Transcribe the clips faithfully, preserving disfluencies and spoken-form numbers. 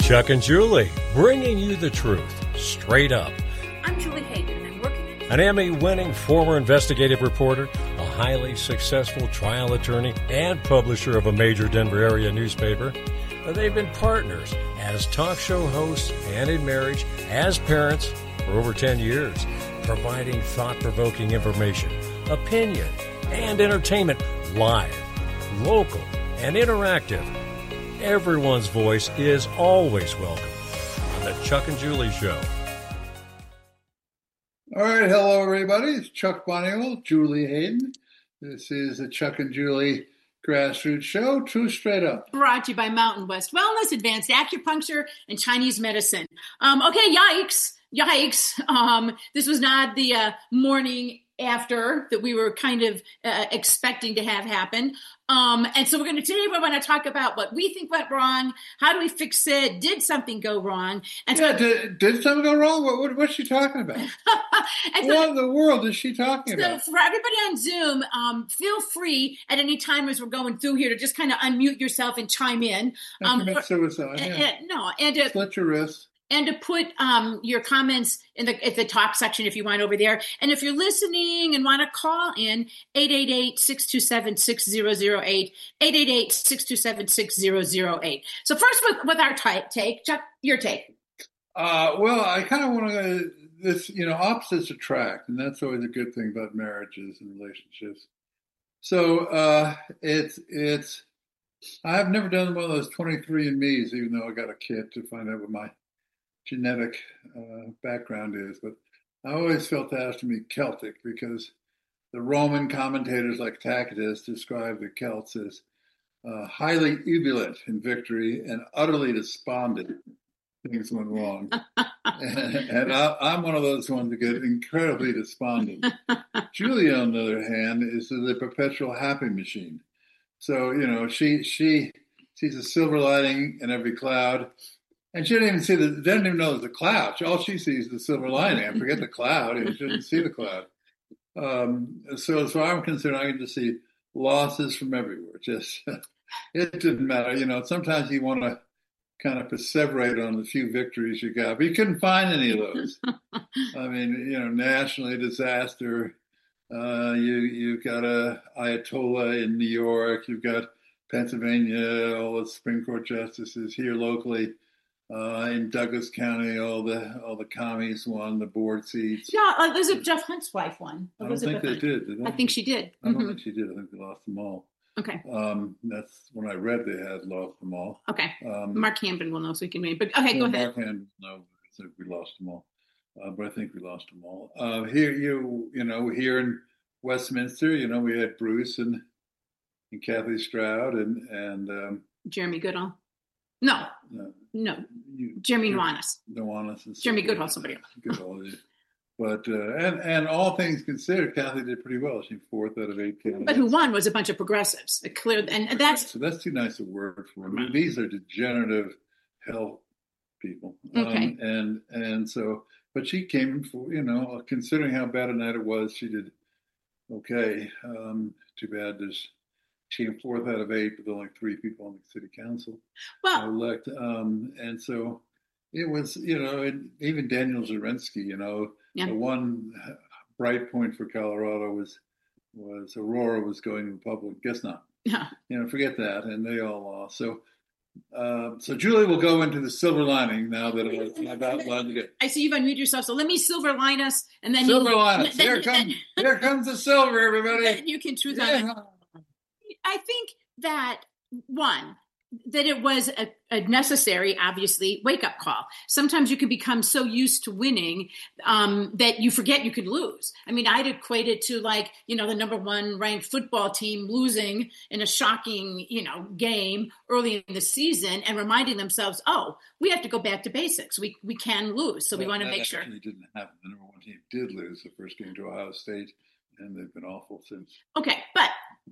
Chuck and Julie, bringing you the truth, straight up. I'm Julie Hayden, and I'm working at... An Emmy-winning former investigative reporter, a highly successful trial attorney, and publisher of a major Denver area newspaper. They've been partners as talk show hosts and in marriage, as parents, for over ten years, providing thought-provoking information, opinion, and entertainment live, local, and interactive. Everyone's voice is always welcome on the Chuck and Julie Show. All right, hello everybody. It's Chuck Bonniel, Julie Hayden. This is the Chuck and Julie Grassroots Show, True Straight Up. Brought to you by Mountain West Wellness, Advanced Acupuncture, and Chinese Medicine. Um, okay, yikes, yikes. Um, this was not the uh, morning after that we were kind of uh, expecting to have happen. Um, and so we're going to today we're going to talk about what we think went wrong. How do we fix it? Did something go wrong? And yeah, so, did, did something go wrong? What, what what's she talking about? and what so, in the world is she talking so about? for everybody on Zoom, um, feel free at any time as we're going through here to just kind of unmute yourself and chime in. Um, or, suicide. and, Yeah. and, no, and to, Slit your wrist. And to put um, your comments in the at the talk section if you want over there. And if you're listening and want to call in, eight eight eight, six two seven, six zero zero eight, eight eight eight, six two seven, six zero zero eight. So first with, with our t- take, Chuck, your take. Uh, well, I kind of want to, this, you know, opposites attract, and that's always a good thing about marriages and relationships. So uh, it's, it's, I've never done one of those twenty-three and me's, even though I got a kid to find out what my genetic uh, background is, but I always felt that has to be Celtic because the Roman commentators like Tacitus described the Celts as uh, highly ebullient in victory and utterly despondent. Things went wrong. and and I, I'm one of those ones that get incredibly despondent. Julia, on the other hand, is the perpetual happy machine. So, you know, she she sees a silver lining in every cloud. And she didn't even see the, doesn't even know there's a cloud. All she sees is the silver lining. I forget the cloud. And she didn't see the cloud. Um, so as far as I'm concerned, I can just see losses from everywhere. Just, it didn't matter. You know, sometimes you want to kind of perseverate on the few victories you got, but you couldn't find any of those. I mean, you know, nationally disaster. Uh, you, you've got a Ayatollah in New York. You've got Pennsylvania, all the Supreme Court justices here locally. Uh, in Douglas County, all the all the commies won the board seats. Yeah, uh, Elizabeth Jeff Hunt's wife won. I don't think they Hunt. did. Did they? I think she did. I don't mm-hmm. think she did. I think they lost them all. Okay. Um, that's when I read they had lost them all. Okay. Um, Mark Hampton will know, so we can read. But okay, well, go ahead. Mark Hampton, no, we lost them all, uh, but I think we lost them all. Uh, here, you you know, here in Westminster, you know, we had Bruce and and Kathy Stroud and and um, Jeremy Goodall. No, no, no. You, Jeremy Nuanas. Nuanas and Jeremy so Goodall, somebody else. Goodall, yeah. But uh, and and all things considered, Kathy did pretty well. She fourth out of eight candidates. But who won was a bunch of progressives. A clear, and that's so that's too nice a word for them. These are degenerative health people. Okay. Um, and and so, but she came for, you know, considering how bad a night it was, she did okay. Um, too bad there's. She came fourth out of eight, with only three people on the city council well, elect. Um, and so it was, you know, and even Daniel Zarensky, you know, yeah. the one bright point for Colorado was was Aurora was going Republican. Guess not. Yeah. You know, forget that. And they all lost. So uh, so Julie will go into the silver lining now that I've outlined it. I see you've unmuted yourself. So let me silver line us, and then silver you, line us. Then, Here comes here comes the silver, everybody. Then you can choose yeah. on. I think that, one, that it was a, a necessary, obviously, wake-up call. Sometimes you can become so used to winning um, that you forget you could lose. I mean, I'd equate it to, like, you know, the number one ranked football team losing in a shocking, you know, game early in the season and reminding themselves, oh, we have to go back to basics. We we can lose, so well, we want to make sure. It didn't happen. The number one team did lose the first game to Ohio State, and they've been awful since. Okay, but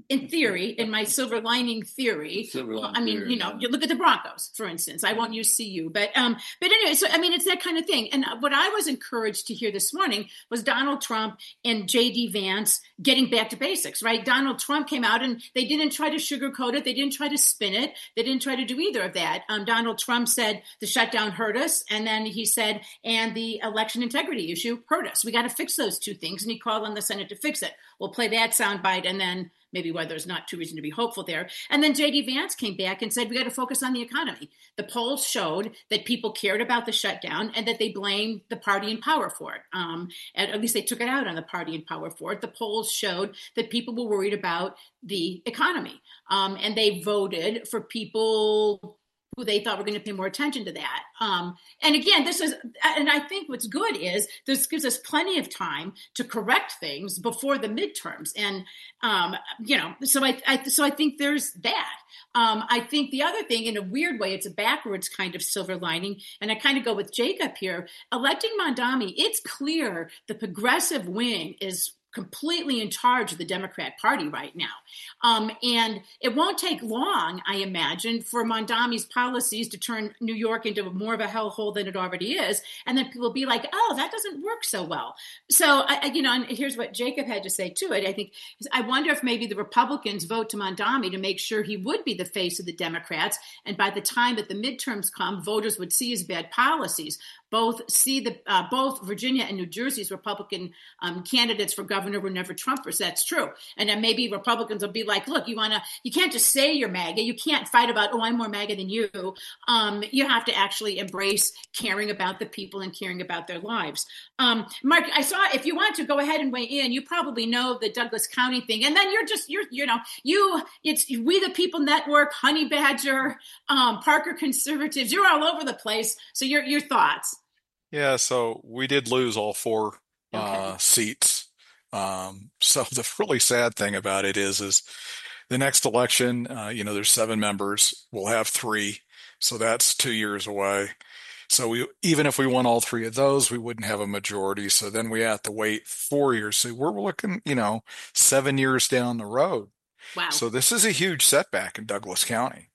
in theory, in my silver lining theory, Silver lining I mean, theory, you know, yeah. you look at the Broncos, for instance. I won't use C U, but um, but anyway, so I mean, it's that kind of thing. And what I was encouraged to hear this morning was Donald Trump and J D Vance getting back to basics, right? Donald Trump came out and they didn't try to sugarcoat it. They didn't try to spin it. They didn't try to do either of that. Um, Donald Trump said the shutdown hurt us. And then he said, and the election integrity issue hurt us. We got to fix those two things. And he called on the Senate to fix it. We'll play that soundbite and then maybe why there's not too reason to be hopeful there. And then J D Vance came back and said, we got to focus on the economy. The polls showed that people cared about the shutdown and that they blamed the party in power for it. Um, and at least they took it out on the party in power for it. The polls showed that people were worried about the economy. Um, and they voted for people who they thought were going to pay more attention to that. Um, and again, this is, and I think what's good is this gives us plenty of time to correct things before the midterms. And, um, you know, so I, I, so I think there's that. Um, I think the other thing, in a weird way, it's a backwards kind of silver lining. And I kind of go with Jacob here. Electing Mamdani, it's clear the progressive wing is completely in charge of the Democrat Party right now. Um, and it won't take long, I imagine, for Mamdani's policies to turn New York into more of a hellhole than it already is. And then people will be like, oh, that doesn't work so well. So, I, you know, and here's what Jacob had to say to it. I think, I wonder if maybe the Republicans vote to Mamdani to make sure he would be the face of the Democrats. And by the time that the midterms come, voters would see his bad policies. Both see the uh, both Virginia and New Jersey's Republican um, candidates for governor were never Trumpers. That's true. And then maybe Republicans will be like, look, you want to, you can't just say you're MAGA. You can't fight about, oh, I'm more MAGA than you. Um, you have to actually embrace caring about the people and caring about their lives. Um, Mark, I saw, if you want to go ahead and weigh in, you probably know the Douglas County thing. And then you're just, you're, you know, you, it's We the People Network, Honey Badger, um, Parker Conservatives, you're all over the place. So your, your thoughts. Yeah, so we did lose all four Okay. uh, seats. Um, so the really sad thing about it is, is the next election, uh, you know, there's seven members. We'll have three. So that's two years away. So we, even if we won all three of those, we wouldn't have a majority. So then we have to wait four years. So we're looking, you know, seven years down the road. Wow. So this is a huge setback in Douglas County.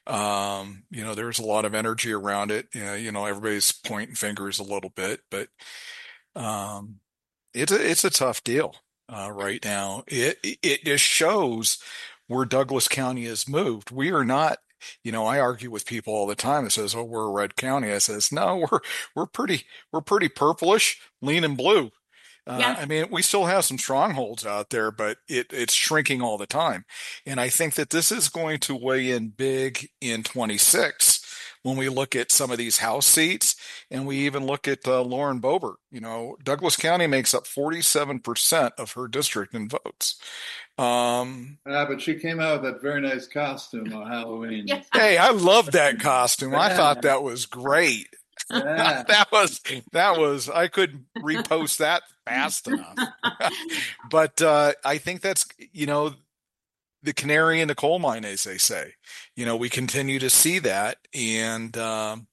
Um, you know, there's a lot of energy around it. You know, you know, everybody's pointing fingers a little bit, but um, it's a, it's a tough deal uh, right now. It it just shows where Douglas County has moved. We are not, you know, I argue with people all the time that says, "Oh, we're a red county." I says, "No, we're we're pretty we're pretty purplish, leaning blue." Uh, Yeah. I mean, we still have some strongholds out there, but it, it's shrinking all the time. And I think that this is going to weigh in big in twenty-six when we look at some of these House seats and we even look at uh, Lauren Boebert. You know, Douglas County makes up forty-seven percent of her district in votes. Um, Yeah, but she came out with that very nice costume on Halloween. Yeah. hey, I love that costume. I thought that was great. Yeah. that was that was I couldn't repost that fast enough. But uh, I think that's, you know, the canary in the coal mine, as they say. You know, we continue to see that, and um,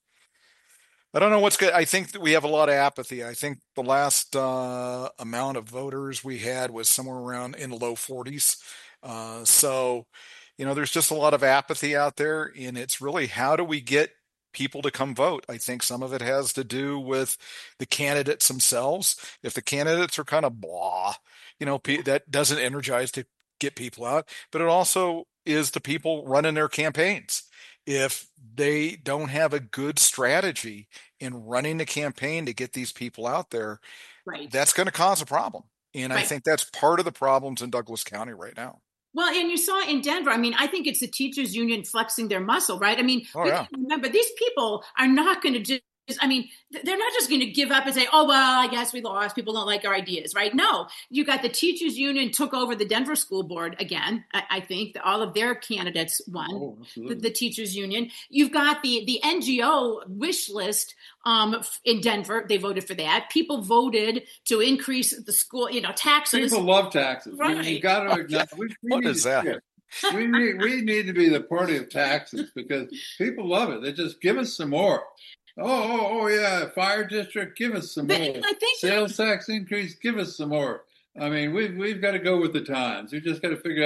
I don't know what's good. I think that we have a lot of apathy. I think the last uh, amount of voters we had was somewhere around in the low forties. Uh, so, you know, there's just a lot of apathy out there, and it's really, how do we get people to come vote? I think some of it has to do with the candidates themselves. If the candidates are kind of blah, you know, that doesn't energize to get people out. But it also is the people running their campaigns. If they don't have a good strategy in running the campaign to get these people out there, Right. that's going to cause a problem. And I Right. think that's part of the problems in Douglas County right now. Well, and you saw in Denver, I mean, I think it's the teachers union flexing their muscle, right? I mean, Oh, we yeah. have to remember, these people are not going to just, I mean, they're not just going to give up and say, oh, well, I guess we lost. People don't like our ideas, right? No, you got the teachers union took over the Denver school board again. I, I think all of their candidates won. Oh, The, absolutely. the teachers union. You've got the the N G O wish list um, in Denver. They voted for that. People voted to increase the school, you know, taxes. People love taxes. We, Right. we got to acknowledge. We, we What need is to that? see it. We need we need to be the party of taxes because people love it. They just give us some more. Oh, oh, oh yeah, fire district, give us some But more. I think- Sales tax increase, give us some more. I mean, we've we've got to go with the times. We just got to figure out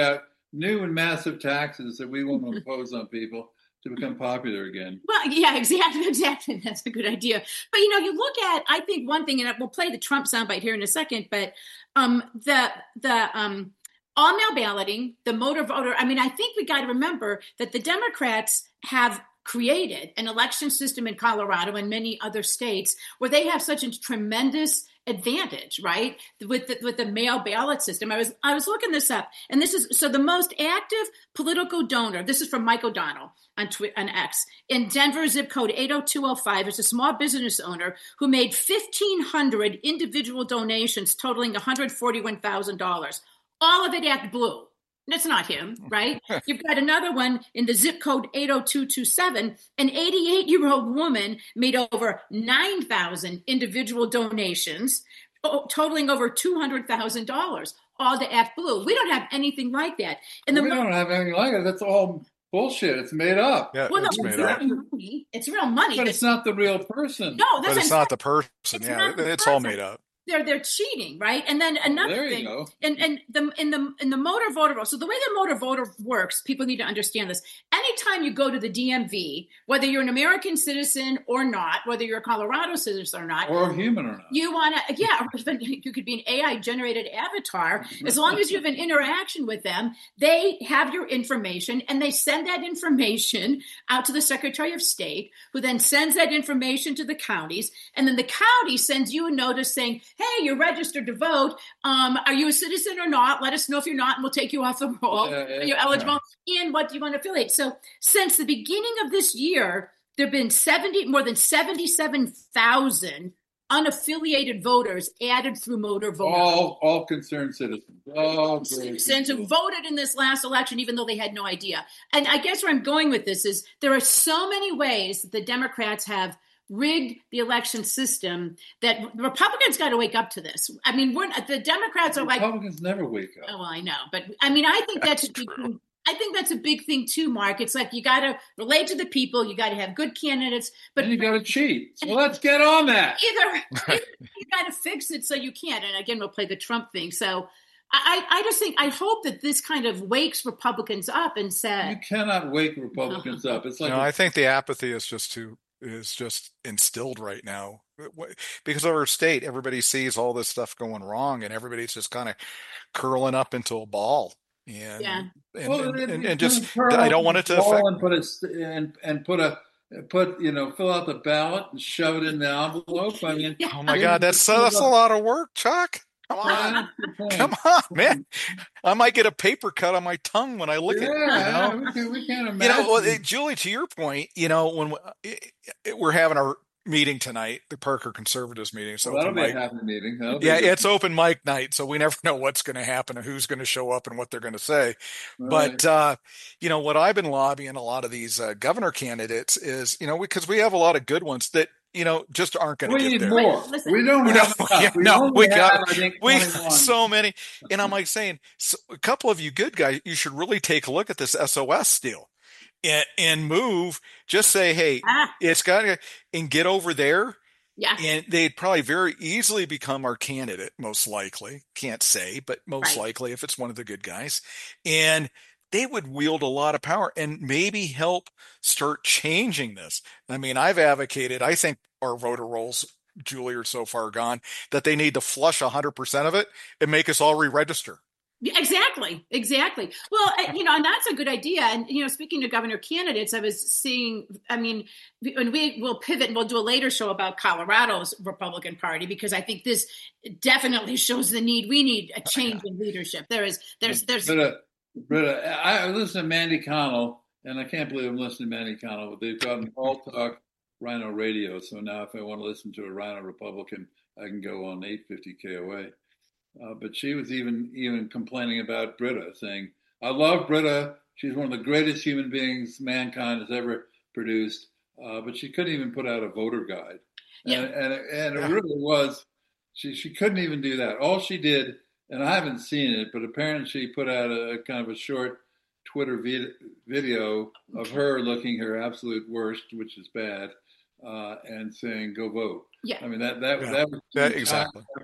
new and massive taxes that we want to impose on people to become popular again. Well, yeah, exactly, exactly. That's a good idea. But, you know, you look at, I think one thing, and we'll play the Trump soundbite here in a second, but um, the, the um, all-mail balloting, the motor voter, I mean, I think we got to remember that the Democrats have created an election system in Colorado and many other states where they have such a tremendous advantage, right? With the, with the mail ballot system. I was I was looking this up, and this is so the most active political donor. This is from Mike O'Donnell on Twi- on X in Denver, zip code eight oh two oh five. Is a small business owner who made fifteen hundred individual donations totaling one hundred forty-one thousand dollars. All of it ActBlue. That's not him, right? You've got another one in the zip code eight oh two two seven. An eighty-eight-year-old woman made over nine thousand individual donations, totaling over two hundred thousand dollars, all to ActBlue. We don't have anything like that. And the we don't have anything like it. That's all bullshit. It's made up. Yeah, well, no, it's, it's made real up. money. It's real money. But it's not the real person. No, that's but it's not the person. It's yeah, the it's person. all made up. They're they're cheating, right? And then another there you thing, go. and and the in the in the motor voter vote. So the way the motor voter works, people need to understand this. Anytime you go to the D M V, whether you're an American citizen or not, whether you're a Colorado citizen or not, or human or not, you want to, yeah, you could be an A I generated avatar. As long as you have an interaction with them, they have your information and they send that information out to the Secretary of State, who then sends that information to the counties, and then the county sends you a notice saying, hey, you're registered to vote. Um, are you a citizen or not? Let us know if you're not, and we'll take you off the roll. Yeah, yeah, you're eligible. yeah. And what do you want to affiliate? So since the beginning of this year, there have been seventy more than seventy-seven thousand unaffiliated voters added through motor voter. All, all concerned citizens. All citizens who voted in this last election, even though they had no idea. And I guess where I'm going with this is there are so many ways that the Democrats have rigged the election system that Republicans got to wake up to this. I mean, we're the Democrats are like Republicans never wake up. Oh, well, I know, but I mean, I think that's, that's a big thing. I think that's a big thing too, Mark. It's like you got to relate to the people. You got to have good candidates, but and you got to cheat. So let's get on that. Either, either you got to fix it so you can't. And again, we'll play the Trump thing. So I, I just think I hope that this kind of wakes Republicans up and says you cannot wake Republicans up. It's like no, a, I think the apathy is just too. is just instilled right now because of our state. Everybody sees all this stuff going wrong and everybody's just kind of curling up into a ball and yeah. and, well, and, and, and, and just I don't want it to affect and put a and, and put a put you know fill out the ballot and shove it in the envelope. I mean, oh my God, that's uh, that's a lot of work, Chuck. Come on, come on, man! I might get a paper cut on my tongue when I look yeah, at it. You know? we, can, we can't imagine. You know, well, Julie, to your point, you know, when we're having our meeting tonight, the Parker Conservatives meeting, so well, that'll be mic. a happy meeting. That'll Yeah, be it's open mic night, so we never know what's going to happen and who's going to show up and what they're going to say. Right. But uh, you know, what I've been lobbying a lot of these uh, governor candidates is, you know, because we have a lot of good ones that, you know, just aren't going to we get need there. more. Listen, we don't no, have yeah, enough. We no, only we have, got I think, we twenty-one. got so many, and I'm like saying, so a couple of you good guys, you should really take a look at this S O S deal and, and move. Just say, hey, ah. it's got to, and get over there. Yeah. And they'd probably very easily become our candidate, most likely. Can't say, but most right. likely if it's one of the good guys. And they would wield a lot of power and maybe help start changing this. I mean, I've advocated, I think our voter rolls, Julie, are so far gone that they need to flush one hundred percent of it and make us all re-register. Exactly. Exactly. Well, you know, and that's a good idea. And, you know, speaking of governor candidates, I was seeing, I mean, and we will pivot and we'll do a later show about Colorado's Republican Party, because I think this definitely shows the need. We need a change in leadership. There is, there's, there's. Britta, Britta, I listen to Mandy Connell, and I can't believe I'm listening to Mandy Connell, but they've gotten All Talk Rhino Radio. So now if I want to listen to a Rhino Republican, I can go on eight fifty K O A. Uh, but she was even even complaining about Britta, saying, I love Britta. She's one of the greatest human beings mankind has ever produced. Uh, but she couldn't even put out a voter guide. Yeah. And, and, and it really was, she, she couldn't even do that. All she did, and I haven't seen it, but apparently she put out a, a kind of a short Twitter vid- video of her looking her absolute worst, which is bad, uh, and saying, go vote. Yeah. I mean, that, that, Yeah. that was That, exactly.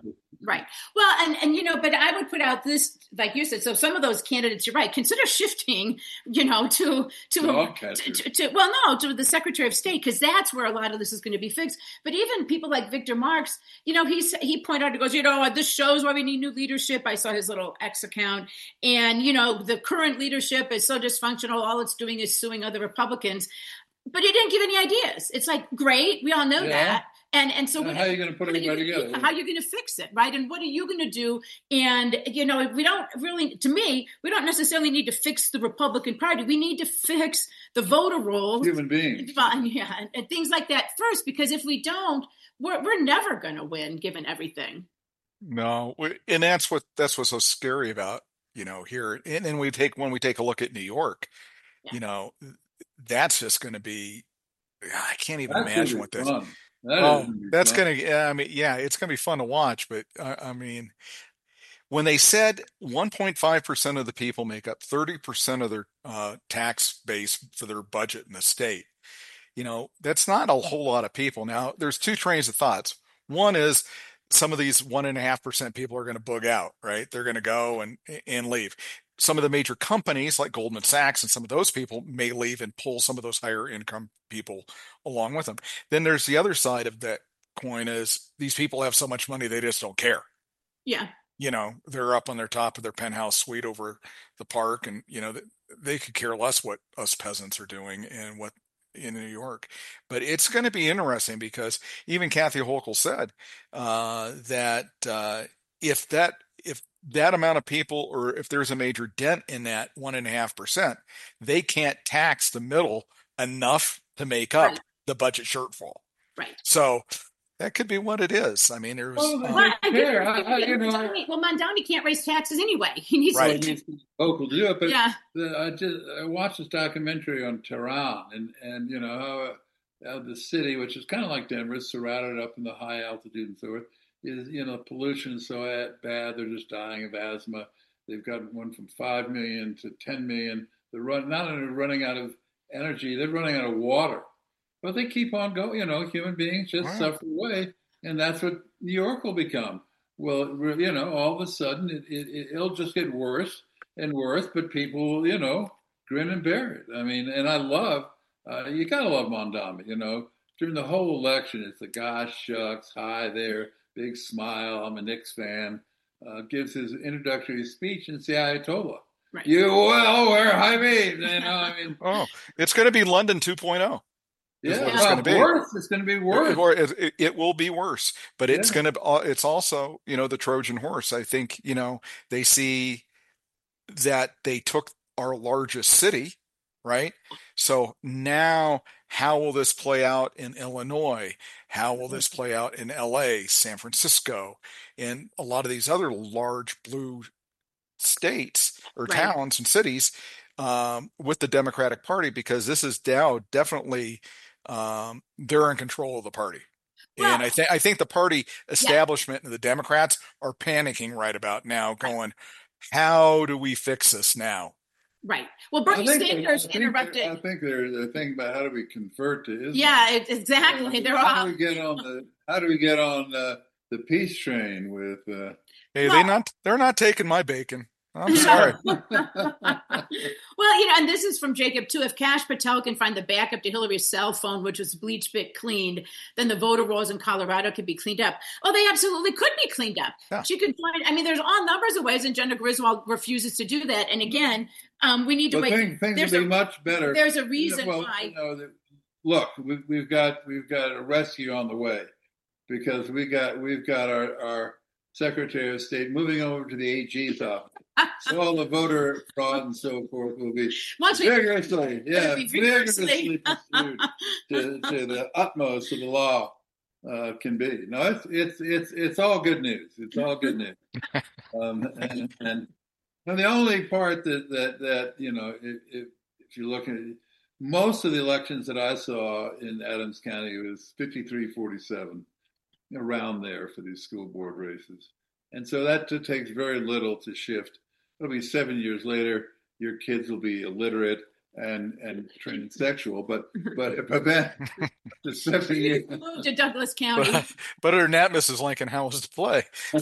Right. Well, and, and, you know, but I would put out this, like you said, so some of those candidates, you're right, consider shifting, you know, to, to, Oh, to, to, to well, no, to the Secretary of State, because that's where a lot of this is going to be fixed. But even people like Victor Marx, you know, he's, he pointed out, he goes, you know, this shows why we need new leadership. I saw his little X account. And, you know, the current leadership is so dysfunctional. All it's doing is suing other Republicans. But he didn't give any ideas. It's like, great, we all know Yeah. that. And and so Now, what, how are you going to put what are you everybody gonna- together? How are you going to fix it, right? And what are you going to do? And, you know, we don't really, to me, we don't necessarily need to fix the Republican Party. We need to fix the voter rolls. Human beings. Well, yeah, and, and things like that first, because if we don't, we're we're never going to win, given everything. No, we- and that's what that's what's so scary about, you know, here. And then we take when we take a look at New York, Yeah. you know, that's just going to be. I can't even That's imagine gonna what be this. fun. That is Oh, gonna be that's fun. gonna. Yeah, I mean, yeah, it's gonna be fun to watch. But uh, I mean, when they said one point five percent of the people make up thirty percent of their uh, tax base for their budget in the state, you know, that's not a whole lot of people. Now, there's two trains of thoughts. One is some of these one and a half percent people are going to bug out, right? They're going to go and and leave. Some of the major companies like Goldman Sachs and some of those people may leave and pull some of those higher income people along with them. Then there's the other side of that coin is these people have so much money they just don't care. Yeah. You know, they're up on their top of their penthouse suite over the park, and you know they could care less what us peasants are doing and what in New York. But it's going to be interesting because even Kathy Hochul said uh, that uh, if that if that amount of people, or if there's a major dent in that one and a half percent, they can't tax the middle enough to make up Right. the budget shortfall. Right. So that could be what it is. I mean, there's Well, uh, Well, I care. I, I, you know, Mondani, well, Mondani can't raise taxes anyway. He needs Right. to. Hochul to do it, but Yeah. the, I just I watched this documentary on Tehran, and and you know how, how the city, which is kind of like Denver, is surrounded up in the high altitude and so forth, is you know pollution is so bad they're just dying of asthma. They've got one from five million to ten million. They're run not only running out of energy, they're running out of water. But they keep on going. You know, human beings just Wow. suffer away, and that's what New York will become. Well, you know, all of a sudden it, it it'll just get worse and worse, but people will, you know, grin and bear it. I mean, and I love, uh, you gotta love Mondami. You know, during the whole election, it's the gosh shucks, hi there, big smile. I'm a Knicks fan. Uh, gives his introductory speech in the Ayatollah. Right. You will wear high beams. You know, I mean, oh, it's going to be London two point oh. is yeah, what it's well, gonna be. worse. It's going to be worse. Or it, it, it will be worse, but it's Yeah. going to, it's also, you know, the Trojan horse. I think, you know, they see that they took our largest city, right? So now how will this play out in Illinois? How will this play out in L A, San Francisco, and a lot of these other large blue states or Right. towns and cities um, with the Democratic Party? Because this is now definitely um, they're in control of the party. Well- and I think I think the party establishment and the Democrats are panicking right about now, going, "How do we fix this now?" Right. Well, I Bernie think they- I Sanders think interrupted. they're- I think they're, they're thinking about how do we convert to Islam. Yeah, it, exactly. They're how all. do we get on the how do we get on the, the peace train with uh, Hey, Well- they not they're not taking my bacon. I'm sorry. Well, you know, and this is from Jacob too. If Kash Patel can find the backup to Hillary's cell phone, which was bleach bit cleaned, then the voter rolls in Colorado could be cleaned up. Oh, they absolutely could be cleaned up. Yeah. She could find. I mean, there's all numbers of ways, and Jenna Griswold refuses to do that. And again, um, we need to but wait. things, things There's will be a- much better. There's a You know, reason well, why. you know, that, look, we've, we've got we've got a rescue on the way because we got we've got our, our Secretary of State moving over to the A G's office. So all the voter fraud and so forth will be Once we vigorously, yeah, be vigorously vigorously. pursued to, to the utmost of the law uh, can be. No, it's it's it's it's all good news. It's all good news. Um, and, and and the only part that that that you know, if if, if you look at it, most of the elections that I saw in Adams County was fifty-three forty-seven, around there for these school board races, and so that t- takes very little to shift. It'll be seven years later. Your kids will be illiterate. and and transsexual, but but but then the seven years moved to Douglas County. But, but other than that, Missus Lincoln, how was the play?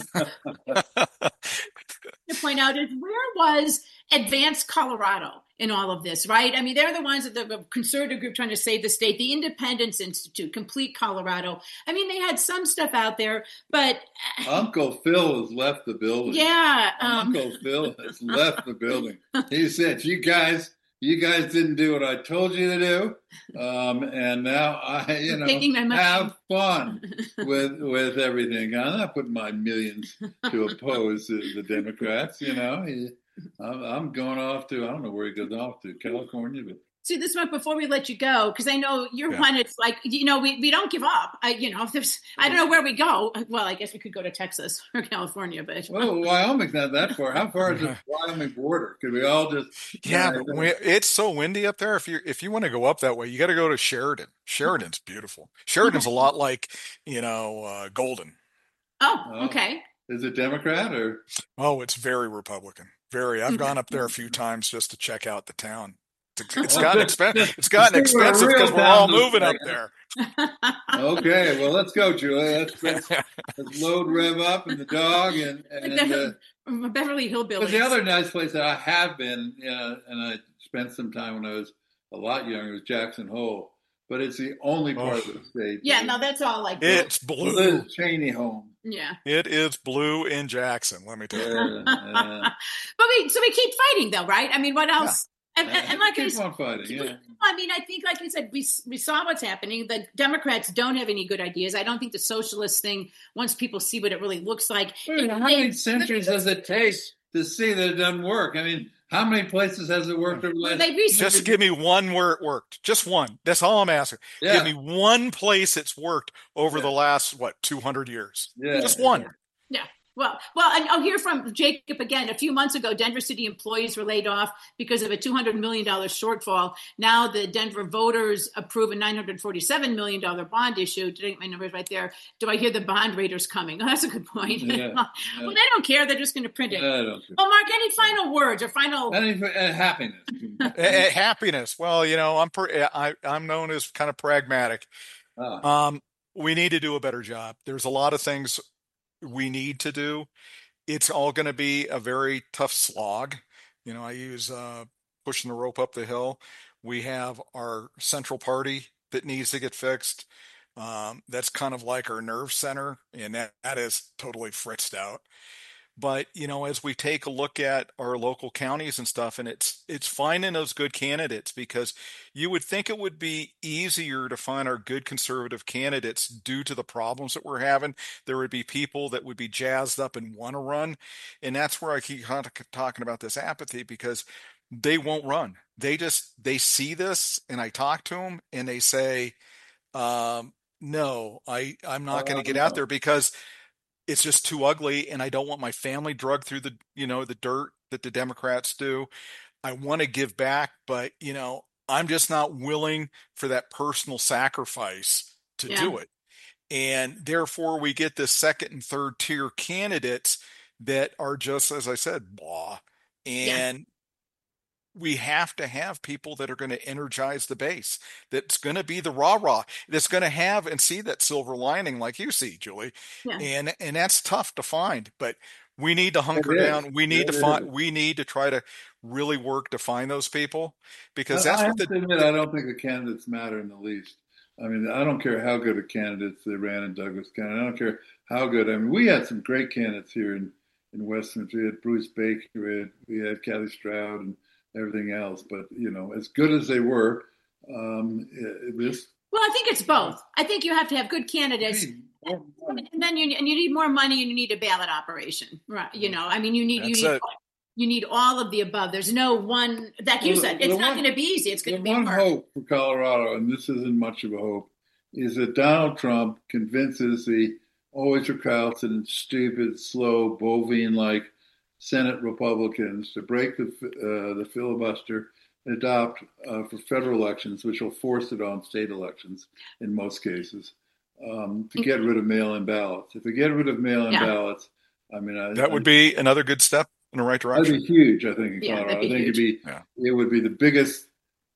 To point out is where was Advanced Colorado in all of this, right? I mean, they're the ones that the conservative group trying to save the state, the Independence Institute, Complete Colorado. I mean, they had some stuff out there, but Uncle Phil has left the building. Yeah, um... Uncle Phil has left the building. He said, "You guys, you guys didn't do what I told you to do, um, and now I, you know, have fun with with everything. I'm not putting my millions to oppose the, the Democrats. You know, he, I'm, I'm going off to I don't know where he goes off to, California, but." See, this one before we let you go, because I know you're yeah. one. It's like, you know, we, we don't give up. I, you know, if there's, I don't know where we go. Well, I guess we could go to Texas or California, but well, Wyoming's not that far. How far is the Wyoming border? Could we all just? Yeah, uh, but we, it's so windy up there. If you if you want to go up that way, you got to go to Sheridan. Sheridan's beautiful. Sheridan's a lot like, you know, uh, Golden. Oh, okay. Uh, is it Democrat or? Oh, it's very Republican. Very. I've gone up there a few times just to check out the town. It's gotten expensive. It's gotten expensive because we're all moving up there. Okay, well, let's go, Julie. Let's, let's, let's load Rev up and the dog and, and uh, Beverly Hillbillies. Because the other nice place that I have been, you know, and I spent some time when I was a lot younger, was Jackson Hole. But it's the only part oh. of the state. Yeah, no, that's all like it's blue. Liz Cheney home. Yeah, it is blue in Jackson. Let me tell you. Yeah, yeah. But we so we keep fighting though, right? I mean, what else? Yeah. And, and, and like I said, fighting, yeah. I mean, I think, like you said, we we saw what's happening. The Democrats don't have any good ideas. I don't think the socialist thing. Once people see what it really looks like, Wait, it, how many it, centuries does it take to see that it doesn't work? I mean, how many places has it worked over the last? They Just give me one where it worked. Just one. That's all I'm asking. Yeah. Give me one place it's worked over yeah. the last what two hundred years. Yeah, just one. Yeah. yeah. Well, well, and I'll hear from Jacob again. A few months ago, Denver City employees were laid off because of a two hundred million dollars shortfall. Now the Denver voters approve a nine hundred forty-seven million dollars bond issue. Did I get my numbers right there? Do I hear the bond raiders coming? Oh, that's a good point. Yeah, yeah. Well, they don't care. They're just going to print it. Yeah, I don't well, Mark, any final words or final? Any uh, happiness. uh, happiness. Well, you know, I'm per- I, I'm known as kind of pragmatic. Oh. Um, we need to do a better job. There's a lot of things we need to do. It's all going to be a very tough slog. You know, I use uh, pushing the rope up the hill. We have our central party that needs to get fixed. Um, that's kind of like our nerve center, and that, that is totally fritzed out. But, you know, as we take a look at our local counties and stuff, and it's it's finding those good candidates, because you would think it would be easier to find our good conservative candidates due to the problems that we're having. There would be people that would be jazzed up and want to run. And that's where I keep talking about this apathy, because they won't run. They just, they see this, and I talk to them and they say, um, no, I, I'm not going to get out there because it's just too ugly, and I don't want my family drugged through the, you know, the dirt that the Democrats do. I want to give back, but, you know, I'm just not willing for that personal sacrifice to yeah. do it. And therefore we get this second and third tier candidates that are just, as I said, blah. And yeah. we have to have people that are going to energize the base. That's going to be the rah-rah. That's going to have and see that silver lining like you see, Julie. Yeah. And and that's tough to find, but we need to hunker down. We need it to find. Is. We need to try to really work to find those people, because that's I what have the. To admit, I don't think the candidates matter in the least. I mean, I don't care how good a candidates they ran in Douglas County. I don't care how good. I mean, we had some great candidates here in in Western. We had Bruce Baker. We had, we had Kathy Stroud and everything else. But, you know, as good as they were, um, this. Well, I think it's both. I think you have to have good candidates. And then you and you need more money, and you need a ballot operation, right? You know, I mean, you need That's you need it. you need all of the above. There's no one, like you well, said, it's not going to be easy. It's going to be hard. One hope for Colorado, and this isn't much of a hope, is that Donald Trump convinces the always recalcitrant, stupid, slow, bovine-like Senate Republicans to break the uh, the filibuster and adopt uh, for federal elections, which will force it on state elections in most cases. Um, to get rid of mail-in ballots. If they get rid of mail-in yeah. ballots, I mean, I, that would I, be another good step in the right direction. That'd be huge, I think, in Colorado. Yeah, I think huge. it'd be yeah. it would be the biggest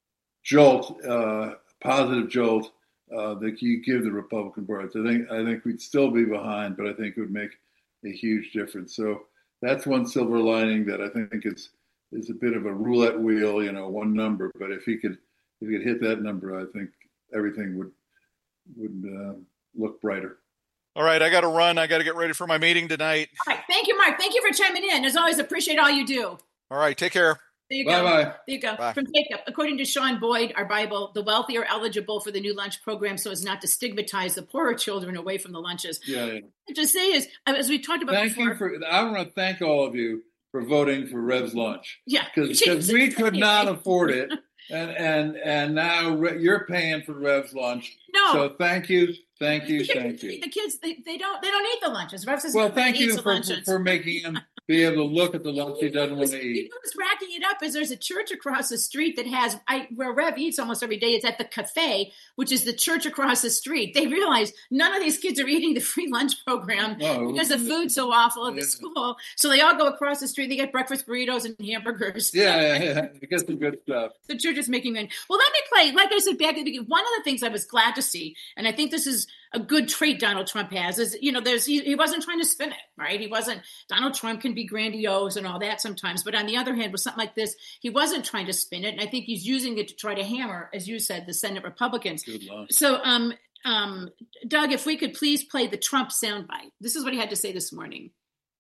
jolt, uh, positive jolt uh, that you give the Republican Party. I think I think we'd still be behind, but I think it would make a huge difference. So that's one silver lining that I think is is a bit of a roulette wheel, you know, one number. But if he could if he could hit that number, I think everything would would uh, look brighter. All right, I got to run. I got to get ready for my meeting tonight. All right, thank you, Mark. Thank you for chiming in. As always, appreciate all you do. All right, take care. There you bye go. Bye. There you go. Bye. From Jacob, according to Sean Boyd, our Bible, the wealthy are eligible for the new lunch program so as not to stigmatize the poorer children away from the lunches. Yeah. yeah. What to say is, as we talked about Thank before. you for. I want to thank all of you for voting for Rev's lunch. Yeah, because we could not afford it, and and and now you're paying for Rev's lunch. No. So thank you, thank you, thank you. The kids, they, they don't they don't eat the lunches. Rev says well, thank you for, for, for making him be able to look at the lunch he doesn't want to eat. You know what's racking it up is there's a church across the street that has I where Rev eats almost every day. It's at the cafe, which is the church across the street. They realize none of these kids are eating the free lunch program oh, because the food's so awful at yeah. the school. So they all go across the street. They get breakfast burritos and hamburgers. Yeah, yeah, yeah. They get some good stuff. The church is making money. Well, let me play. Like I said back at the beginning, one of the things I was glad to see, and I think this is a good trait Donald Trump has, is, you know, there's he, he wasn't trying to spin it, right? He wasn't, Donald Trump can be grandiose and all that sometimes, but on the other hand, with something like this, he wasn't trying to spin it, and I think he's using it to try to hammer, as you said, the Senate Republicans. Good luck. So, um, um, Doug, if we could please play the Trump soundbite. This is what he had to say this morning.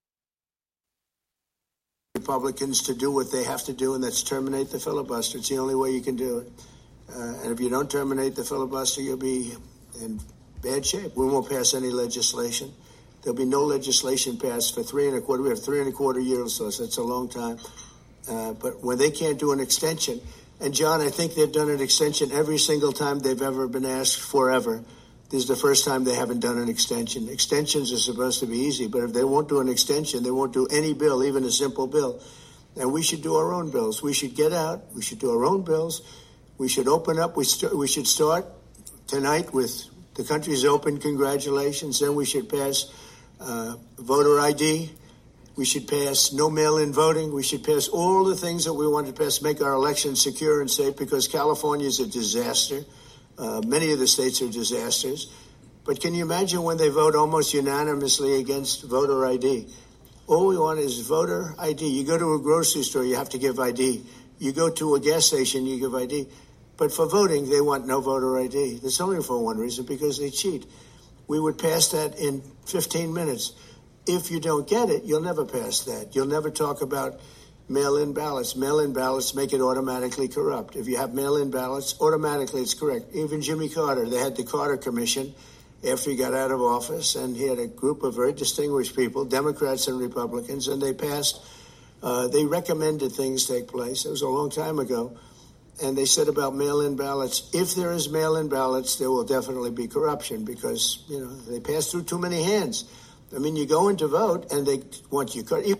Republicans to do what they have to do, and that's terminate the filibuster. It's the only way you can do it. Uh, and if you don't terminate the filibuster, you'll be in bad shape. We won't pass any legislation. There'll be no legislation passed for three and a quarter. We have three and a quarter years, so that's a long time. Uh, but when they can't do an extension, and John, I think they've done an extension every single time they've ever been asked forever. This is the first time they haven't done an extension. Extensions are supposed to be easy, but if they won't do an extension, they won't do any bill, even a simple bill. And we should do our own bills. We should get out. We should do our own bills. We should open up. We, st- we should start tonight with the country's open. Congratulations. Then we should pass uh, voter I D. We should pass no mail-in voting. We should pass all the things that we want to pass, make our elections secure and safe, because California is a disaster. Uh, many of the states are disasters. But can you imagine when they vote almost unanimously against voter I D? All we want is voter I D. You go to a grocery store, you have to give I D. You go to a gas station, you give I D. But for voting, they want no voter I D. That's only for one reason, because they cheat. We would pass that in fifteen minutes. If you don't get it, you'll never pass that. You'll never talk about mail-in ballots. Mail-in ballots make it automatically corrupt. If you have mail-in ballots, automatically it's correct. Even Jimmy Carter, they had the Carter Commission after he got out of office, and he had a group of very distinguished people, Democrats and Republicans, and they passed, uh, they recommended things take place. It was a long time ago. And they said about mail-in ballots, if there is mail-in ballots, there will definitely be corruption, because, you know, they pass through too many hands. I mean, you go in to vote and they want you cut.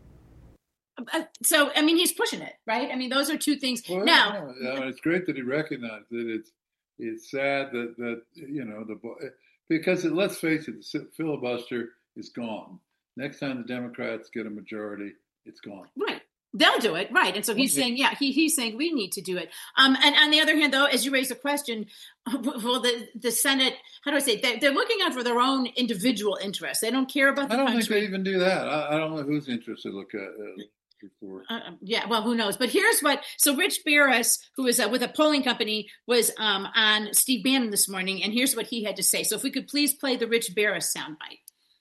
Uh, so, I mean, he's pushing it, right? I mean, those are two things. Well, now, yeah, it's great that he recognized that. It's it's sad that, that you know, the because it, let's face it, the filibuster is gone. Next time the Democrats get a majority, it's gone. Right. They'll do it, right? And so he's saying, yeah, he he's saying we need to do it. Um, and on the other hand, though, as you raise the question, well, the the Senate, how do I say? They're, they're looking out for their own individual interests. They don't care about the I don't country. think they even do that. I, I don't know whose interests they look at. Uh, before. Uh, yeah, well, who knows? But here's what. So Rich Barris, who is uh, with a polling company, was um, on Steve Bannon this morning, and here's what he had to say. So if we could please play the Rich Barris soundbite.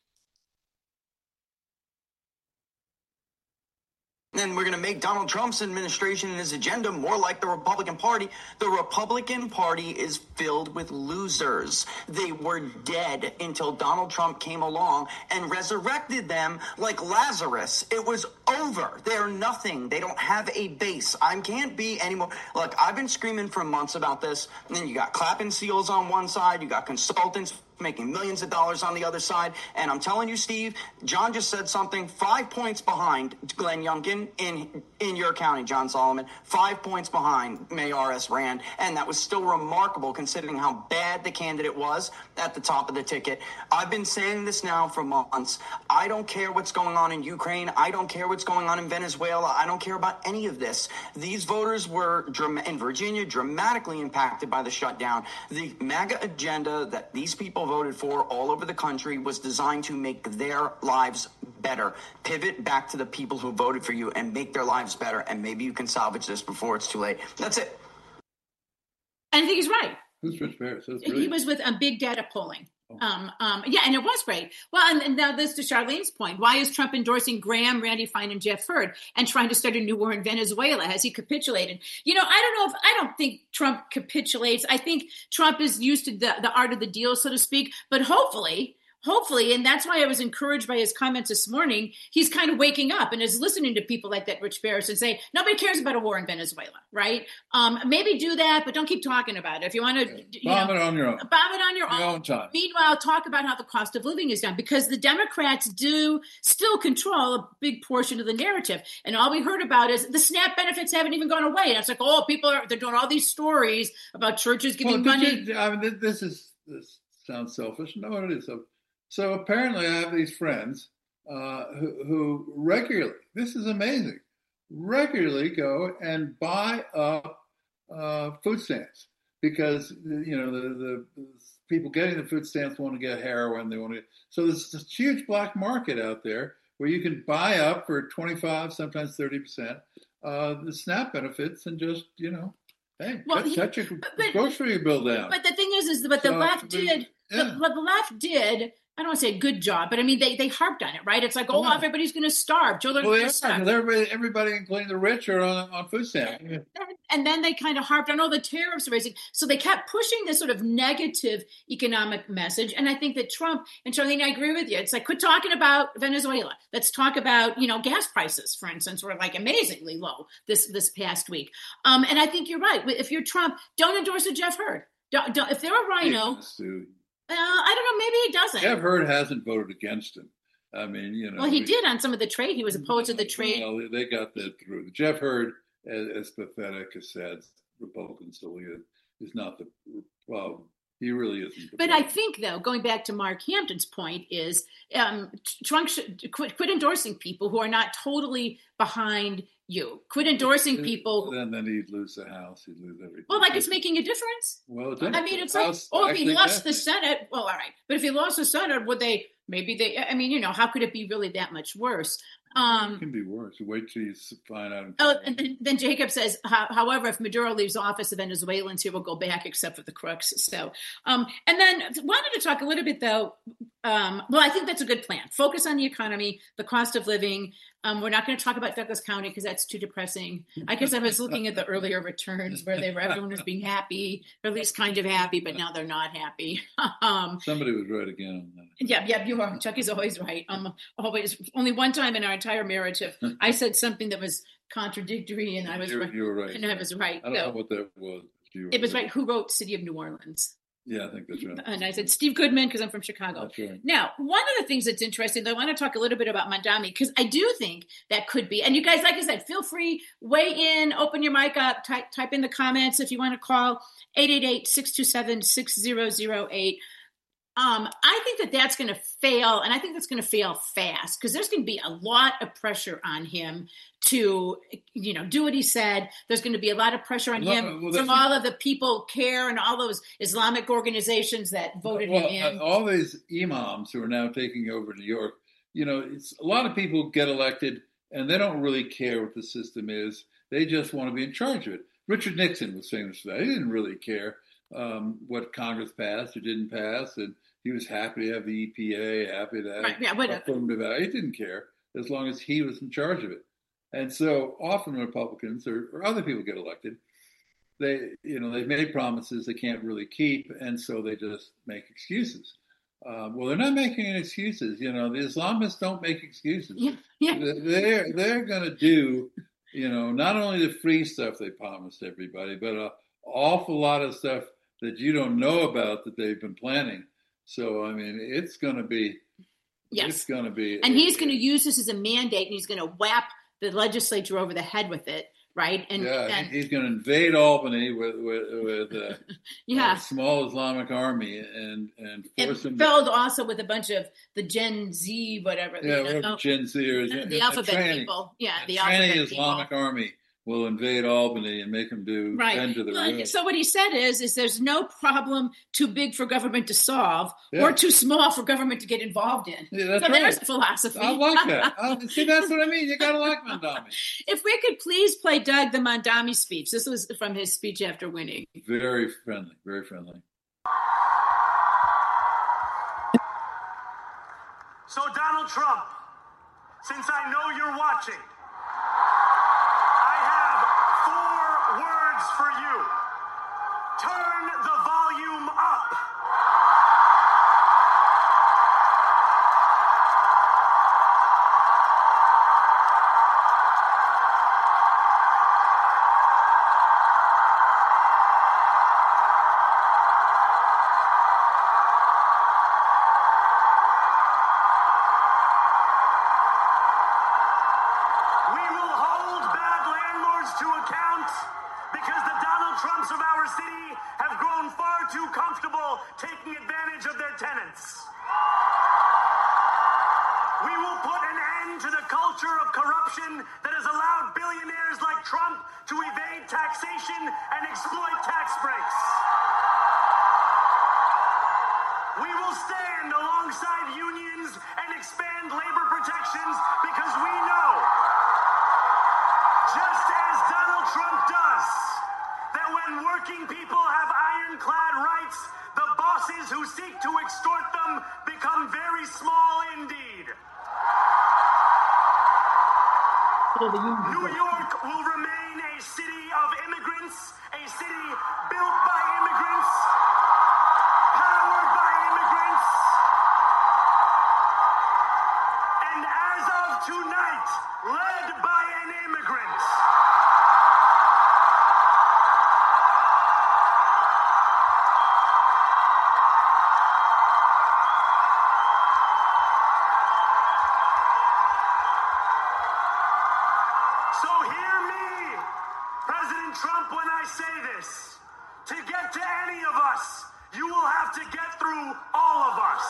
And we're going to make Donald Trump's administration and his agenda more like the Republican Party. The Republican Party is filled with losers. They were dead until Donald Trump came along and resurrected them like Lazarus. It was over. They're nothing. They don't have a base. I can't be anymore. Look, I've been screaming for months about this. And then you got clapping seals on one side. You got consultants making millions of dollars on the other side. And I'm telling you, Steve, John just said something five points behind Glenn Youngkin. win in in your county, John Solomon, five points behind Mayor R S. Rand, and that was still remarkable considering how bad the candidate was at the top of the ticket. I've been saying this now for months. I don't care what's going on in Ukraine. I don't care what's going on in Venezuela. I don't care about any of this. These voters were, in Virginia, dramatically impacted by the shutdown. The MAGA agenda that these people voted for all over the country was designed to make their lives better. Pivot back to the people who voted for you and make their lives better, and maybe you can salvage this before it's too late. That's it. And I think he's right. Who's Rich Ferris? He was with um, Big Data Polling. Um, um, yeah, and it was great. Well, and, and now this to Charlene's point. Why is Trump endorsing Graham, Randy Fine, and Jeff Hurd and trying to start a new war in Venezuela? Has he capitulated? You know, I don't know if I don't think Trump capitulates. I think Trump is used to the, the art of the deal, so to speak. But hopefully, hopefully, and that's why I was encouraged by his comments this morning, he's kind of waking up and is listening to people like that Rich Ferris and say, nobody cares about a war in Venezuela, right? Um, maybe do that, but don't keep talking about it. If you want to, you bomb know, it on your own. Bomb it on your, your own. own time. Meanwhile, talk about how the cost of living is down, because the Democrats do still control a big portion of the narrative. And all we heard about is the SNAP benefits haven't even gone away. And it's like, oh, people are, they're doing all these stories about churches giving well, money. You, I mean, this is, this sounds selfish. No, it is. So apparently I have these friends uh, who, who regularly, this is amazing, regularly go and buy up uh, food stamps because, you know, the, the, the people getting the food stamps want to get heroin. They want to. So there's this huge black market out there where you can buy up for twenty-five, sometimes thirty percent uh, the SNAP benefits and just, you know, hey, well, cut, cut your but, grocery bill down. But the thing is, is but the so, left did, yeah. the, what the left did, I don't want to say a good job, but I mean, they, they harped on it, right? It's like, oh, yeah. everybody's going to starve. Children well, are going to starve. Everybody, everybody, including the rich, are on, on food stamps. And, and then they kind of harped on, oh, the tariffs are raising. So they kept pushing this sort of negative economic message. And I think that Trump, and Charlene, I agree with you. It's like, quit talking about Venezuela. Let's talk about, you know, gas prices, for instance, were like amazingly low this, this past week. Um, and I think you're right. If you're Trump, don't endorse a Jeff Hurd. Don't, don't, if they're a rhino... Uh, I don't know. Maybe he doesn't. Jeff Hurd hasn't voted against him. I mean, you know. Well, he, he did on some of the trade. He was opposed to the trade. Well, they got that through. Jeff Hurd, as, as pathetic as said, Republican still is, is not the problem. He really isn't. But problem. I think, though, going back to Mark Hampton's point, is um, Trump should quit, quit endorsing people who are not totally behind you. Quit endorsing people. Then, then he'd lose the House. He'd lose everything. Well, like it's making a difference. Well, it I mean, it's like, oh, if he lost the Senate, well, all right. But if he lost the Senate, would they, maybe they, I mean, you know, how could it be really that much worse? Um, it can be worse. Wait till you find out. Oh, and then, then Jacob says, however, if Maduro leaves office, the Venezuelans here will go back, except for the crooks. So, um, and then wanted to talk a little bit, though. Um, well, I think that's a good plan. Focus on the economy, the cost of living. Um, we're not going to talk about Douglas County because that's too depressing. I guess I was looking at the earlier returns where they were, everyone was being happy, or at least kind of happy, but now they're not happy. um, Somebody was right again on that. Yeah, yeah, you are. Chuck is always right. Um, always. Only one time in our entire marriage, if I said something that was contradictory, and I was you, right. You were right. And I was right. I don't so, know what that was. It was right. Who wrote City of New Orleans? Yeah, I think that's right. And I said Steve Goodman because I'm from Chicago. That's right. Now, one of the things that's interesting, though, I want to talk a little bit about Mamdani because I do think that could be. And you guys, like I said, feel free, weigh in, open your mic up, type, type in the comments if you want to call eight eight eight, six two seven, six zero zero eight. Um, I think that that's going to fail, and I think that's going to fail fast because there's going to be a lot of pressure on him to, you know, do what he said. There's going to be a lot of pressure on well, him well, from all of the People Care and all those Islamic organizations that voted well, him in. All these imams who are now taking over New York, you know, it's a lot of people get elected and they don't really care what the system is. They just want to be in charge of it. Richard Nixon was famous for that. He didn't really care um, what Congress passed or didn't pass, and he was happy to have the E P A, happy to have right, yeah, affirmative action. He didn't care as long as he was in charge of it. And so often Republicans or, or other people get elected, they, you know, they've made promises they can't really keep, and so they just make excuses. Um, well, they're not making any excuses. You know, the Islamists don't make excuses. Yeah, yeah. They're they're going to do, you know, not only the free stuff they promised everybody, but an awful lot of stuff that you don't know about that they've been planning. So, I mean, it's going to be, yes. it's going to be. And he's going to use this as a mandate, and he's going to whap the legislature over the head with it. Right. And yeah, and, he's going to invade Albany with with, with uh, yeah. a small Islamic army and and force and him filled to, also with a bunch of the Gen Z, whatever. Yeah, you know, Gen Zers, the, the a, alphabet a tranny, people. Yeah, the a tranny alphabet Islamic people. army will invade Albany and make him do right. bend to the well, So what he said is, is there's no problem too big for government to solve yeah. or too small for government to get involved in. Yeah, that's so right. there's a philosophy. I like that. I, see, that's what I mean. You got to like Mondami. If we could please play Doug the Mondami speech. This was from his speech after winning. Very friendly, very friendly. So Donald Trump, since I know you're watching, words for you. Turn the volume up. We will hold bad landlords to account, because the Donald Trumps of our city have grown far too comfortable taking advantage of their tenants. We will put an end to the culture of corruption that has allowed billionaires like Trump to evade taxation and exploit tax breaks. We will stand alongside unions and expand labor protections because we know, just as Donald Trump does, that when working people have ironclad rights, the bosses who seek to extort them become very small indeed. New York will remain a city of immigrants, a city built by immigrants, powered by immigrants, and as of tonight, led by an immigrant. So hear me, President Trump, when I say this. To get to any of us, you will have to get through all of us.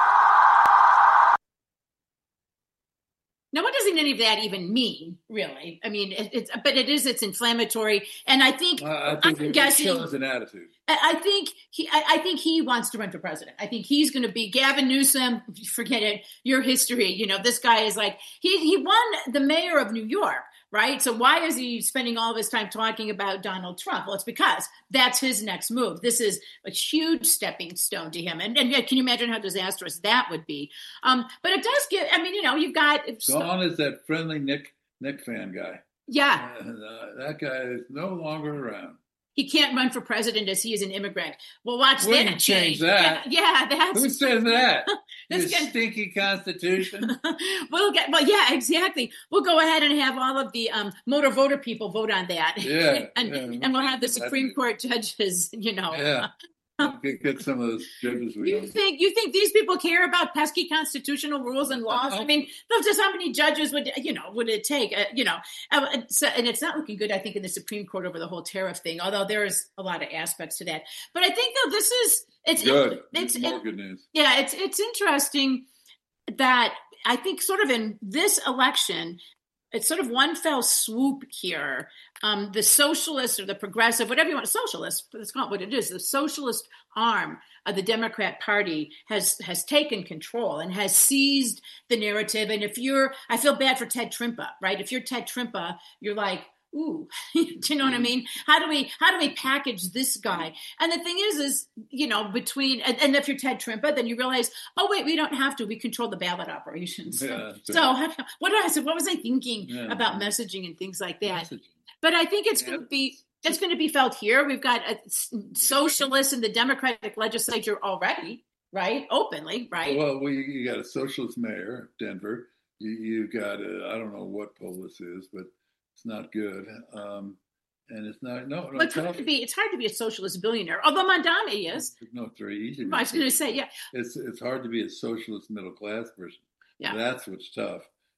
Now, what does any of that even mean, really? I mean, it, it's but it is, it's inflammatory. And I think, Uh, I think I'm it guessing, shows an attitude. I I think he, I, I think he wants to run for president. I think he's going to be Gavin Newsom. Forget it. Your history. You know, this guy is like, he, he won the mayor of New York, right? So why is he spending all of his time talking about Donald Trump? Well, it's because that's his next move. This is a huge stepping stone to him. And, and yeah, can you imagine how disastrous that would be? Um, but it does get, I mean, you know, you've got. Gone is that friendly Nick, Nick fan guy. Yeah. And, uh, that guy is no longer around. He can't run for president as he is an immigrant. Well, watch We that can change. change that. Yeah, yeah, that's. Who says that? This This guy- stinky Constitution. we'll get. Well, yeah, exactly. We'll go ahead and have all of the um, motor voter people vote on that. Yeah, and yeah. and we'll have the Supreme Court judges. You know. Yeah. Get, get some of those judges we You don't. think you think these people care about pesky constitutional rules and laws? I mean, look, just how many judges would you know would it take? Uh, you know, uh, so, and it's not looking good. I think in the Supreme Court over the whole tariff thing. Although there is a lot of aspects to that, but I think though this is it's Good. It's More it, good news. yeah, it's it's interesting that I think sort of in this election, it's sort of one fell swoop here. Um, the socialist or the progressive, whatever you want, socialist, that's not what it is. The socialist arm of the Democrat Party has has taken control and has seized the narrative. And if you're, I feel bad for Ted Trimpa, right? If you're Ted Trimpa, you're like, ooh, do you know what I mean? How do we how do we package this guy? And the thing is, is you know, between and, and if you're Ted Trimpa, then you realize, oh wait, we don't have to. We control the ballot operations. Yeah, so how, what did I say? What was I thinking Yeah. about messaging and things like that? Messaging. But I think it's Yeah. going to be it's going to be felt here. We've got a s- socialists in the Democratic legislature already, right? Openly, right? Well, we you got a socialist mayor of Denver. You you got a, I don't know what poll this is, but it's not good. Um, and it's not no no. But it's hard to be it's hard to be a socialist billionaire, although Mondami is. No, it's very easy. to I was be. going to say, yeah, It's it's hard to be a socialist middle class person. Yeah. That's what's tough.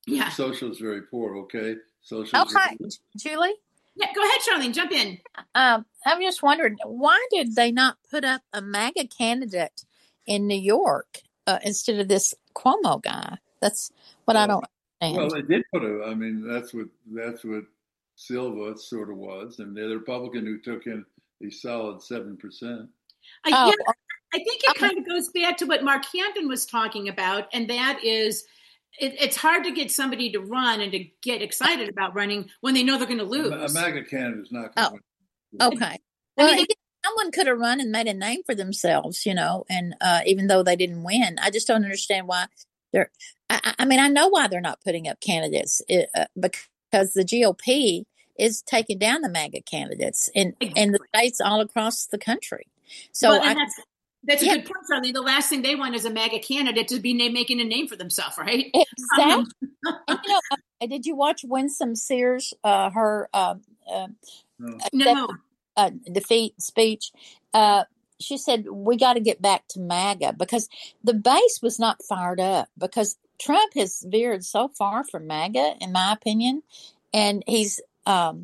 Yeah. Social is very poor. Okay. Social. Oh, hi, Julie. Yeah, go ahead, Charlene. Jump in. Um, I'm just wondering, why did they not put up a MAGA candidate in New York uh, instead of this Cuomo guy? That's what well, I don't understand. Well, they did put a. I mean, that's what that's what Silva sort of was, and they're the Republican who took in a solid seven percent. I, Oh, yeah, I think it okay. kind of goes back to what Mark Hampton was talking about, and that is it, it's hard to get somebody to run and to get excited about running when they know they're going to lose. A MAGA candidate is not going to Oh, win. okay. Well, I mean, again, someone could have run and made a name for themselves, you know, and uh, even though they didn't win, I just don't understand why they're. I, I mean, I know why they're not putting up candidates uh, because the G O P is taking down the MAGA candidates in Exactly. in the states all across the country. So well, I, and that's that's a yeah. good point, Charlie. The last thing they want is a MAGA candidate to be na- making a name for themselves, right? Exactly. Um, And, you know, uh, did you watch Winsome Sears, uh, her uh, uh, No. no, uh, defeat speech? Uh, she said, we got to get back to MAGA because the base was not fired up because Trump has veered so far from MAGA, in my opinion. And he's, um,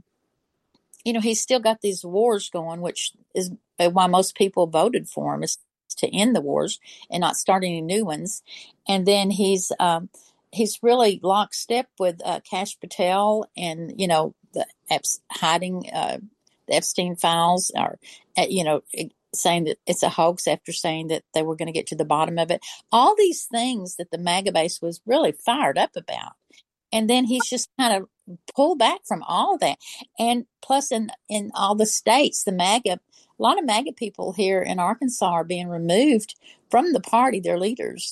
you know, he's still got these wars going, which is why most people voted for him, is to end the wars and not start any new ones. And then he's, um, he's really lockstep with uh, Kash Patel and, you know, the Eps- hiding uh, the Epstein files, or, uh, you know, saying that it's a hoax after saying that they were going to get to the bottom of it. All these things that the MAGA base was really fired up about. And then he's just kind of pulled back from all of that. And plus in, in all the states, the MAGA, a lot of MAGA people here in Arkansas are being removed from the party, their leaders,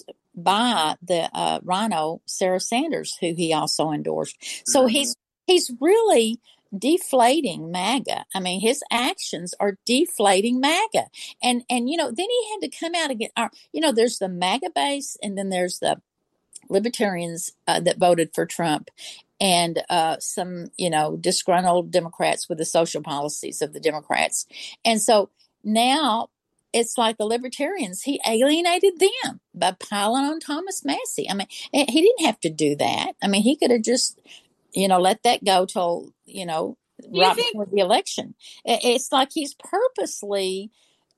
by the uh, Rhino, Sarah Sanders, who he also endorsed. So mm-hmm. he's he's really deflating MAGA. I mean, his actions are deflating MAGA. And, and you know, then he had to come out again. Uh, you know, there's the MAGA base, and then there's the libertarians uh, that voted for Trump, and uh, some, you know, disgruntled Democrats with the social policies of the Democrats. And so now it's like the libertarians, he alienated them by piling on Thomas Massie. I mean, he didn't have to do that. I mean, he could have just, you know, let that go till, you know, you right think- before the election. It's like he's purposely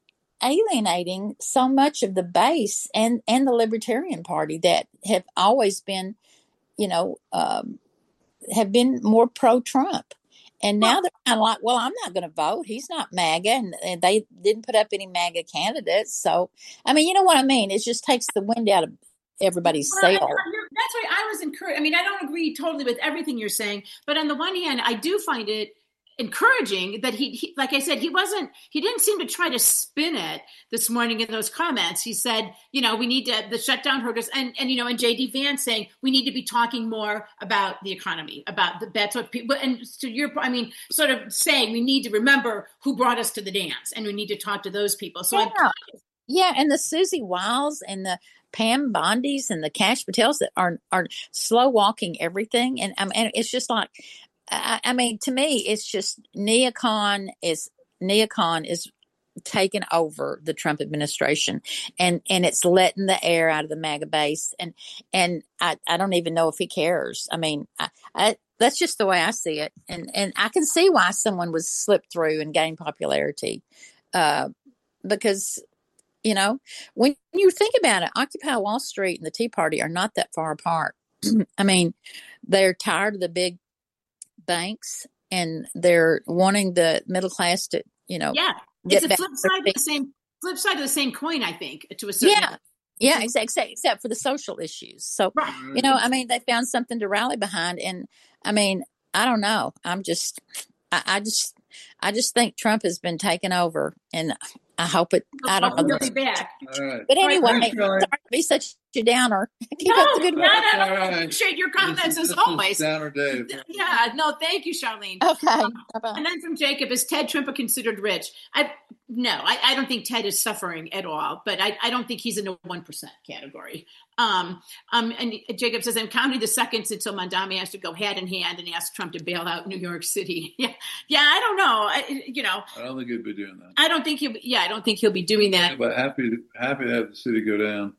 alienating so much of the base and, and the Libertarian Party that have always been, you know, um, have been more pro-Trump. And now they're kind of like, well, I'm not going to vote. He's not MAGA. And, and they didn't put up any MAGA candidates. So, I mean, you know what I mean? It just takes the wind out of everybody's well, sail. That's why I was encouraged. I mean, I don't agree totally with everything you're saying. But on the one hand, I do find it encouraging that he, he, like I said, he wasn't, he didn't seem to try to spin it this morning in those comments. He said, you know, we need to, the shutdown hurt us. And, and, you know, and J D Vance saying, we need to be talking more about the economy, about the, that's what people, and to your, I mean, sort of saying we need to remember who brought us to the dance and we need to talk to those people. So yeah. I'm, yeah. And the Susie Wiles and the Pam Bondis and the Kash Patels that are, are slow walking everything. And, um, and it's just like, I, I mean, to me, it's just neocon is neocon is taking over the Trump administration, and, and it's letting the air out of the MAGA base, and and I, I don't even know if he cares. I mean, I, I, that's just the way I see it, and and I can see why someone would slip through and gain popularity, uh, because you know when you think about it, Occupy Wall Street and the Tea Party are not that far apart. I mean, they're tired of the big banks, and they're wanting the middle class to, you know, yeah, it's a flip side of the same flip side of the same coin, I think, to a certain yeah extent. yeah except, except except for the social issues. So right. you know, I mean, they found something to rally behind, and I mean, I don't know, I'm just I, I just I just think Trump has been taken over, and I hope it. I don't know. Be back. Right. But anyway, Thanks, sorry to be such a downer. Keep no, up the good work. no, no, no. All right. I appreciate your comments This is- as this is always. Downer Dave. Yeah, no, thank you, Charlene. Okay. Um, Bye-bye. and then from Jacob, is Ted Trump considered rich? I no, I, I don't think Ted is suffering at all, but I, I don't think he's in the one percent category. Um, um, and Jacob says, I'm counting the seconds until Mondami has to go hand in hand and ask Trump to bail out New York City. Yeah, yeah, I don't know. I, you know, I don't think he'd be doing that. I don't think he'll. Be, yeah, I don't think he'll be doing that. But happy, happy to have the city go down.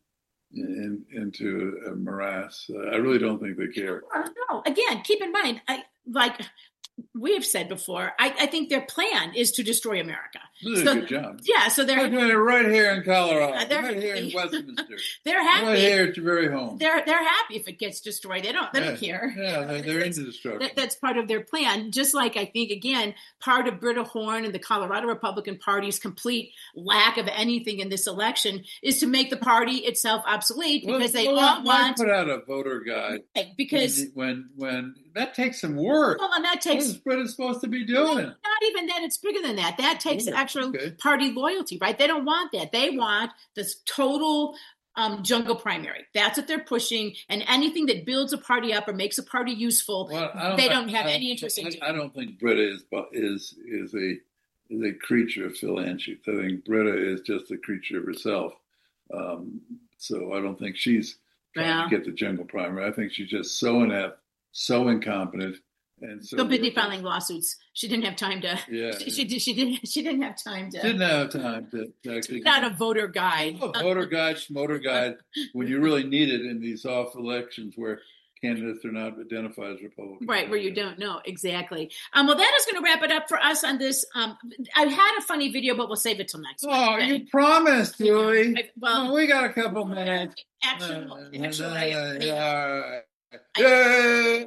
in, into a morass. Uh, I really don't think they care. No, again, keep in mind, I, like we have said before, I, I think their plan is to destroy America. This is so, a good job. Yeah, so they're, they're doing it right here in Colorado, uh, they're, right here in Westminster. They're happy. Right here at your very home. They're they're happy if it gets destroyed. They don't they yeah. don't care. Yeah, they're, they're into destruction. That, that's part of their plan. Just like I think again, part of Britta Horn and the Colorado Republican Party's complete lack of anything in this election is to make the party itself obsolete because well, they well, all want put out a voter guide because when when that takes some work. Well, and that takes what is Britta supposed to be doing? Well, not even that. It's bigger than that. That takes Ooh, actual okay. party loyalty, right? They don't want that. They want this total um, jungle primary. That's what they're pushing. And anything that builds a party up or makes a party useful, well, don't they think, don't have I, any interest I, in doing. I don't think Britta is is is a is a creature of Phil Anschutz. I think Britta is just a creature of herself. Um, so I don't think she's trying yeah. to get the jungle primary. I think she's just so inept, so incompetent. And so, so busy filing lawsuits, she didn't have time to. Yeah, she, she, did, she didn't. She didn't have time to. Didn't have time to. to actually, not a voter guide. Oh, voter guide, motor guide. When you really need it in these off elections where candidates are not identified as Republicans, right? Where you don't know exactly. Um, well, that is going to wrap it up for us on this. Um, I had a funny video, but we'll save it till next week. Oh, okay? you promised, Julie. I, well, oh, we got a couple minutes. Actually, uh, actually, uh, yeah. I,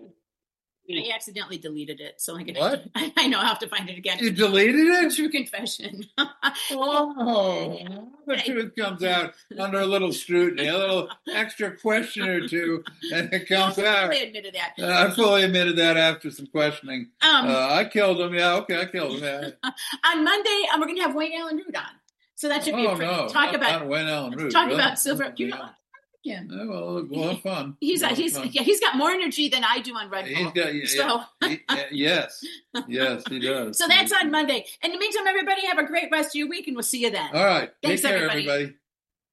I accidentally deleted it, so I can. What? I, I know I have to find it again. You deleted it? True confession. Oh, the truth comes out under a little scrutiny, a little extra question or two, and it comes I out. fully admitted that. Uh, I fully admitted that after some questioning. Um, uh, I killed him. Yeah, okay, I killed him. Yeah. On Monday, um, we're going to have Wayne Allen Root on, so that should be oh a pretty, no! talk not, about not Wayne Allen Root. talk really? about silver. You yeah. know. Yeah. Yeah, well, we'll have fun. He's we'll he's fun. yeah, he's got more energy than I do on Red Bull. He's got, yeah, so he, yeah, yes, yes, he does. So that's on Monday. In the meantime, everybody have a great rest of your week, and we'll see you then. All right. Thanks, Take care, everybody. everybody.